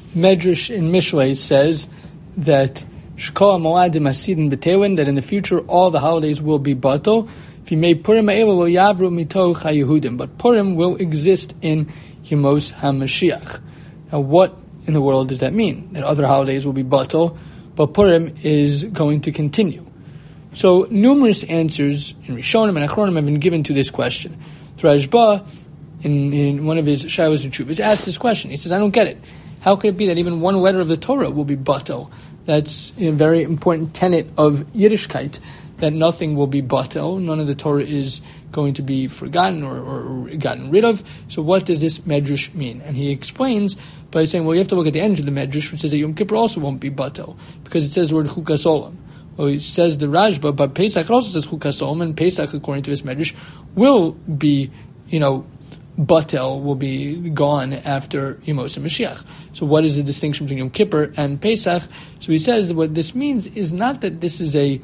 Medrash in Mishlei says that Shkol Moadim Hasidin B'Tewin, that in the future all the holidays will be batal. If you made Purim Ha'elu lo yavru mitoch haYehudim, but Purim will exist in Yemos HaMashiach. Now, what in the world does that mean? That other holidays will be batal, but Purim is going to continue. So numerous answers in Rishonim and Achronim have been given to this question. The Rashba, in one of his Shilos and Chuvas, asked this question. He says, I don't get it. How could it be that even one letter of the Torah will be batal? That's a very important tenet of Yiddishkeit, that nothing will be batal, none of the Torah is going to be forgotten or gotten rid of. So what does this Medrash mean? And he explains by saying, well, you have to look at the end of the Medrash, which says that Yom Kippur also won't be batal, because it says the word Chukas Olam. Well, it says the Rashba, but Pesach also says Chukas Olam, and Pesach, according to this Medrash, will be, batel, will be gone after Yemos HaMashiach. So what is the distinction between Yom Kippur and Pesach? So he says that what this means is not that this is a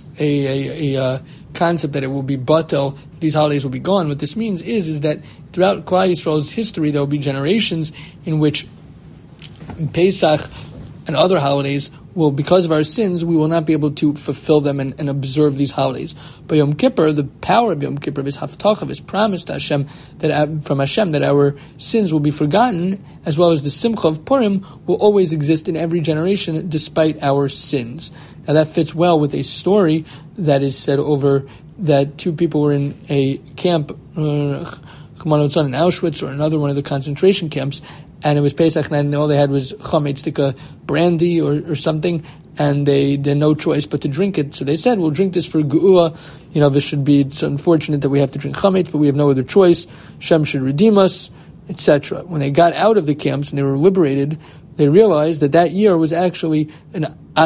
concept that it will be batel, these holidays will be gone. What this means is that throughout Klal Yisrael's history, there will be generations in which Pesach and other holidays will, because of our sins, we will not be able to fulfill them and observe these holidays. But Yom Kippur, the power of Yom Kippur, is Haftach, is promised to Hashem, from Hashem, that our sins will be forgotten, as well as the Simcha of Purim will always exist in every generation despite our sins. Now that fits well with a story that is said over that two people were in a camp, in Auschwitz or another one of the concentration camps, and it was Pesach night, and all they had was chametz, like a brandy or something, and they had no choice but to drink it. So they said, we'll drink this for Geula. This should be, it's unfortunate that we have to drink chametz, but we have no other choice. Hashem should redeem us, etc. When they got out of the camps and they were liberated, they realized that year was actually an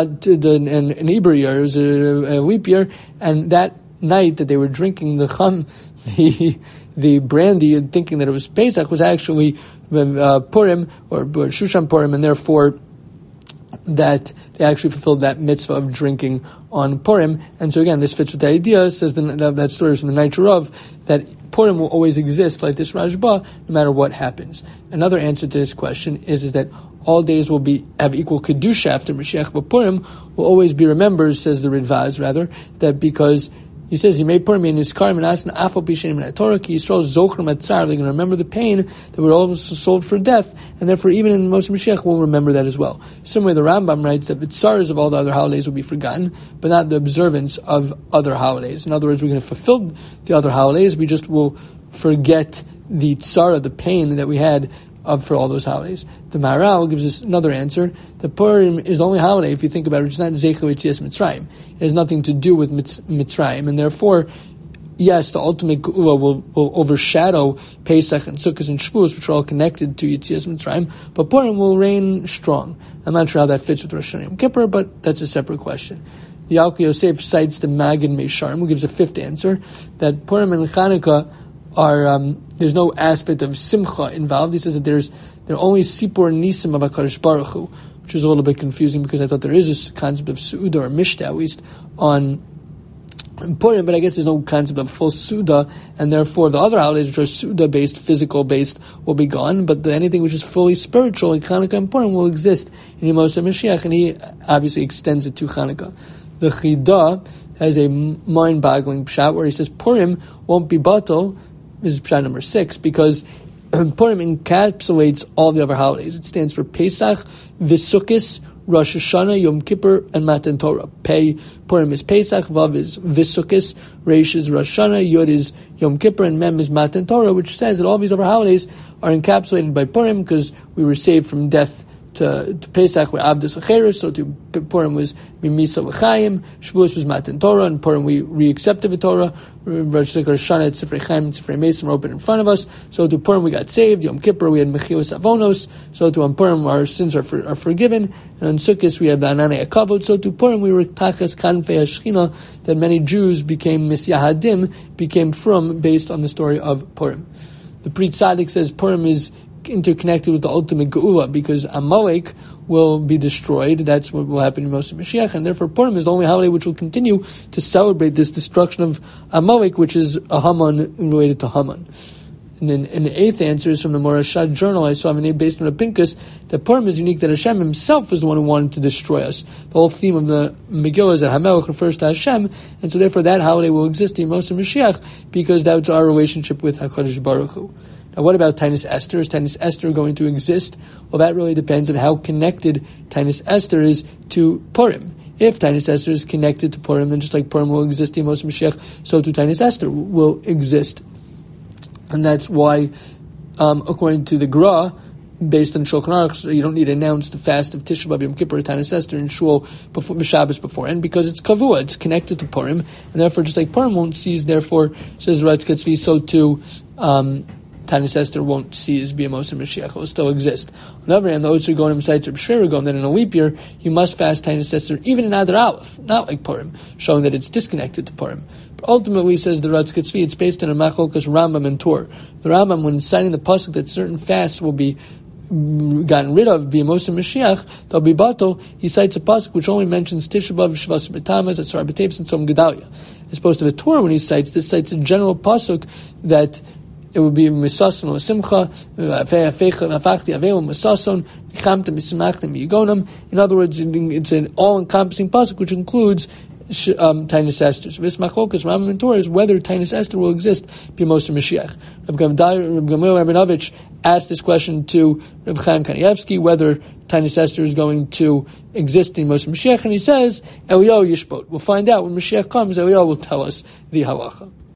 Ibra year, it was a leap year, and that night that they were drinking the brandy and thinking that it was Pesach was actually Purim or Shushan Purim, and therefore that they actually fulfilled that mitzvah of drinking on Purim. And so again, this fits with the idea, says that story is from the Night of, that Purim will always exist like this Rashba, no matter what happens. Another answer to this question is that all days will have equal kedusha after Mashiach, but Purim will always be remembered, says the Ridvaz, that because he says, he made Purim in his car, and asked Afal Pishin in Torah, Ki Yisrael Zocher Matzar, they're going to remember the pain that were also sold for death, and therefore even in Moshe Mashiach we'll remember that as well. Similarly, the Rambam writes that the tzaras of all the other holidays will be forgotten, but not the observance of other holidays. In other words, we're going to fulfill the other holidays, we just will forget the tzara, the pain that we had for all those holidays. The Maharal gives us another answer. The Purim is the only holiday, if you think about it, which is not Zeicher Yetzias Mitzrayim. It has nothing to do with Mitzrayim, and therefore, yes, the ultimate Geula will overshadow Pesach and Sukkot and Shavuos, which are all connected to Yetzias Mitzrayim, but Purim will reign strong. I'm not sure how that fits with Rosh Hashanah Yom Kippur, but that's a separate question. The Yalkut Yosef cites the Maggid Meisharim, who gives a fifth answer, that Purim and Chanukah are, there's no aspect of simcha involved. He says that there are only sipur nisim of HaKadosh Baruch Hu, which is a little bit confusing because I thought there is a concept of su'udah or mishta, at least, on Purim, but I guess there's no concept of full su'udah, and therefore the other holidays, which are su'udah-based, physical-based, will be gone, but anything which is fully spiritual, like Chanukah and Purim, will exist in Yemos HaMashiach, and he obviously extends it to Chanukah. The Chidah has a mind-boggling pshat where he says Purim won't be batal. This is pshat number 6, because Purim encapsulates all the other holidays. It stands for Pesach, V'Sukkos, Rosh Hashanah, Yom Kippur, and Matan Torah. Purim is Pesach, Vav is V'Sukkos, Reish is Rosh Hashanah, Yod is Yom Kippur, and Mem is Matan Torah, which says that all these other holidays are encapsulated by Purim because we were saved from death. To Pesach were Avdus Acheres, so to Purim was Mimisa V'Chaim, Shavuos was Matan Torah, and Purim we re-accepted the Torah, Rosh Hashanah, Sifrei Chaim, and Sifrei Mason were open in front of us, so to Purim we got saved, Yom Kippur we had Mechilas Avonos, so to Purim our sins are forgiven, and on Sukkot we have the Ananei HaKavod, so to Purim we were Tachas Kanfei HaShechina, that many Jews became Misyahadim, became from, based on the story of Purim. The Pri Tzaddik says Purim is interconnected with the ultimate Geula, because Amalek will be destroyed. That's what will happen in Moshe Mashiach, and therefore Purim is the only holiday which will continue to celebrate this destruction of Amalek, which is a Haman related to Haman. And then the eighth answer is from the Morashad journal I saw based on a Pinkus, that Purim is unique, that Hashem himself is the one who wanted to destroy us. The whole theme of the Megillah is that Hamelech refers to Hashem, and so therefore that holiday will exist in Moshe Mashiach, because that's our relationship with HaKadosh Baruch Hu. Now what about Tainus Esther? Is Tainus Esther going to exist? Well, that really depends on how connected Tainus Esther is to Purim. If Tainus Esther is connected to Purim, then just like Purim will exist in Moshe Mashiach, so too Tainus Esther will exist. And that's why, according to the Gra, based on Shulchan Aruch, so you don't need to announce the fast of Tisha B'Av, Yom Kippur, Tainus Esther in Shul before Shabbos before, and because it's kavua, it's connected to Purim, and therefore just like Purim won't cease, therefore says Ratz Katzvi, so too Tainus Esther won't cease, be a Moshe Mashiach, it will still exist. On the other hand, the Otzar Gonim cites Reb Shreira Gaon that in a leap year you must fast Tainus Esther even in Adar Aleph, not like Purim, showing that it's disconnected to Purim. But ultimately, says the Ratz Katzvi, it's based on a Machlokes Rambam and Tur. The Rambam, when citing the pasuk that certain fasts will be gotten rid of, be a Moshe Mashiach, they'll be batal, he cites a pasuk which only mentions Tisha B'Av, Shvas B'Tammuz, Atzar B'Teips, and Tzom Gedalia. As opposed to the Torah, when he cites this, cites a general pasuk that it would be misason or simcha, in other words, it's an all-encompassing pasuk which includes Tainus Esther. So this machlokas Rambam and Torah is whether Tainus Esther will exist be Moshe Mashiach. Reb Gamliel Rabinovich asked this question to Reb Chaim Kanievsky whether Tainus Esther is going to exist in Moshe Mashiach, and he says Eliyahu Yishpot. We'll find out when Mashiach comes. Eliyahu will tell us the halacha.